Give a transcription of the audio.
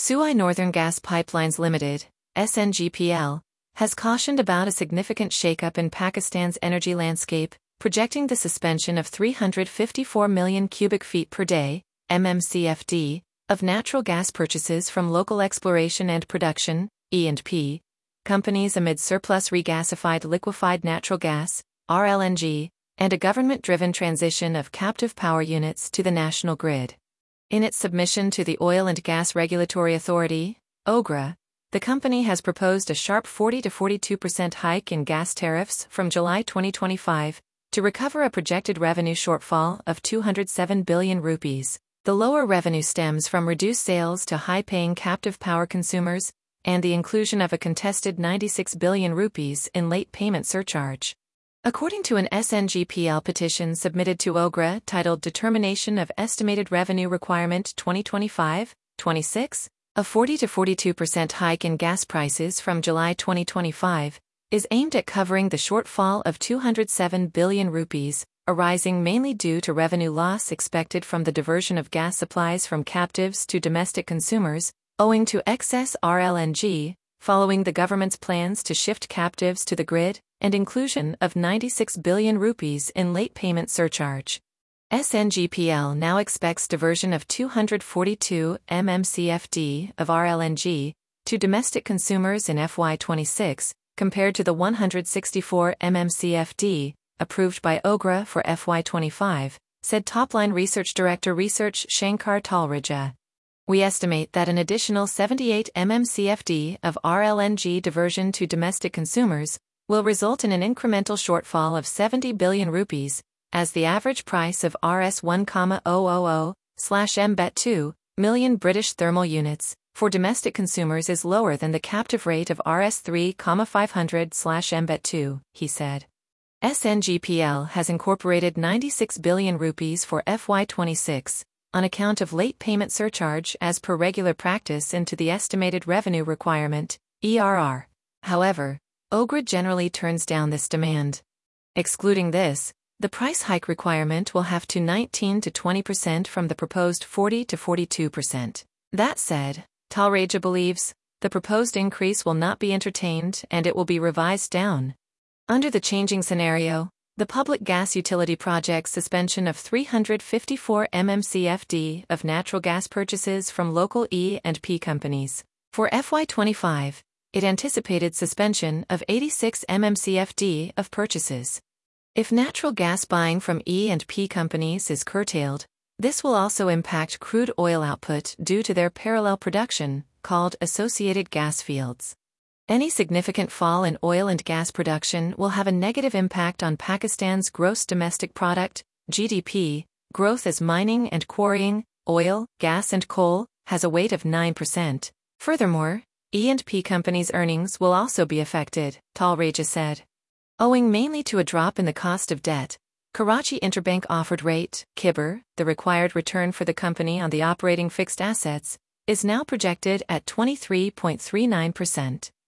Suai Northern Gas Pipelines Limited, SNGPL, has cautioned about a significant shakeup in Pakistan's energy landscape, projecting the suspension of 354 million cubic feet per day, MMCFD, of natural gas purchases from local exploration and production, E&P, companies amid surplus regasified liquefied natural gas, RLNG, and a government-driven transition of captive power units to the national grid. In its submission to the Oil and Gas Regulatory Authority, OGRA, the company has proposed a sharp 40 to 42% hike in gas tariffs from July 2025 to recover a projected revenue shortfall of 207 billion rupees. The lower revenue stems from reduced sales to high-paying captive power consumers and the inclusion of a contested 96 billion rupees in late payment surcharge. According to an SNGPL petition submitted to OGRA titled Determination of Estimated Revenue Requirement 2025-26, a 40 to 42% hike in gas prices from July 2025 is aimed at covering the shortfall of 207 billion rupees, arising mainly due to revenue loss expected from the diversion of gas supplies from captives to domestic consumers, owing to excess RLNG, following the government's plans to shift captives to the grid, and inclusion of 96 billion rupees in late payment surcharge. SNGPL now expects diversion of 242 mmCFD of RLNG to domestic consumers in FY26, compared to the 164 mmCFD approved by OGRA for FY25, said Topline Research Director Research Shankar Talreja. We estimate that an additional 78 mmCFD of RLNG diversion to domestic consumers will result in an incremental shortfall of 70 billion rupees, as the average price of Rs 1,000/MBET2 million British thermal units for domestic consumers is lower than the captive rate of Rs 3,500/MBET2, he said. SNGPL has incorporated 96 billion rupees for FY26 on account of late payment surcharge as per regular practice into the estimated revenue requirement, ERR. However, OGRA generally turns down this demand. Excluding this, the price hike requirement will have to 19 to 20% from the proposed 40 to 42%. That said, Talreja believes the proposed increase will not be entertained and it will be revised down. Under the changing scenario, the public gas utility project's suspension of 354 mmCFD of natural gas purchases from local E&P companies. For FY25, it anticipated suspension of 86 mmCFD of purchases. If natural gas buying from E&P companies is curtailed, this will also impact crude oil output due to their parallel production, called associated gas fields. Any significant fall in oil and gas production will have a negative impact on Pakistan's gross domestic product, GDP, growth as mining and quarrying, oil, gas and coal, has a weight of 9%. Furthermore, E&P companies' earnings will also be affected, Talreja said. Owing mainly to a drop in the cost of debt, Karachi Interbank Offered Rate, KIBOR, the required return for the company on the operating fixed assets, is now projected at 23.39%.